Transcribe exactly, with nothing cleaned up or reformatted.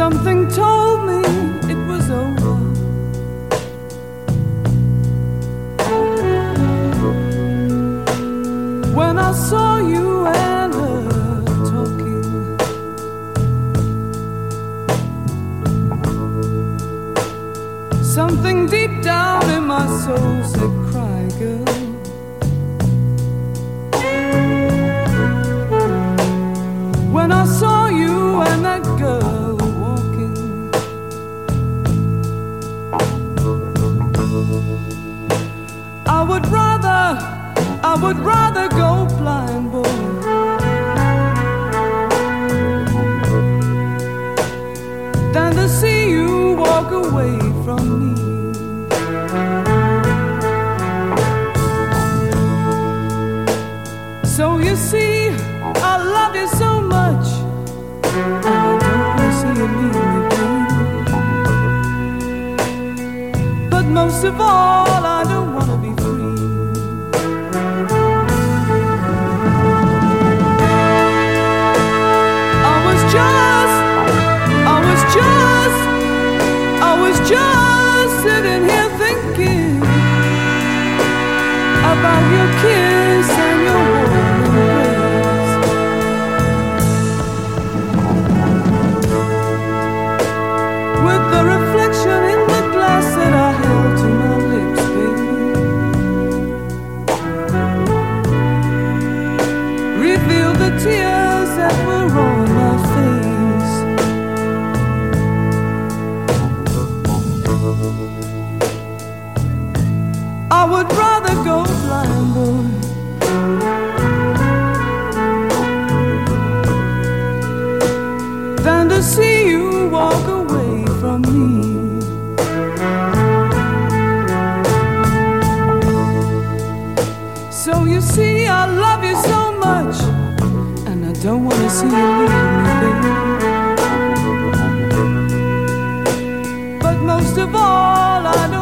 Something told me it was over. When I saw you and her talking, something deep down in my soul said, cry, girl. When I saw you and that girl walking, I would rather, I would rather go blind, boy, than to see you walk away from me. So you see, I love you so much, and I don't want to see you leave me, baby. But most of all, I don't want to be free. I was just, I was just, I was just sitting here thinking about your kiss and your warm embrace. With the reflection in the glass that I held to my lips, baby, revealed the tears that were on my face. I would rather go blind, boy, than to see you walk away from me. So you see, I love you so much, and I don't want to see you leave me, baby. But most of all, I don't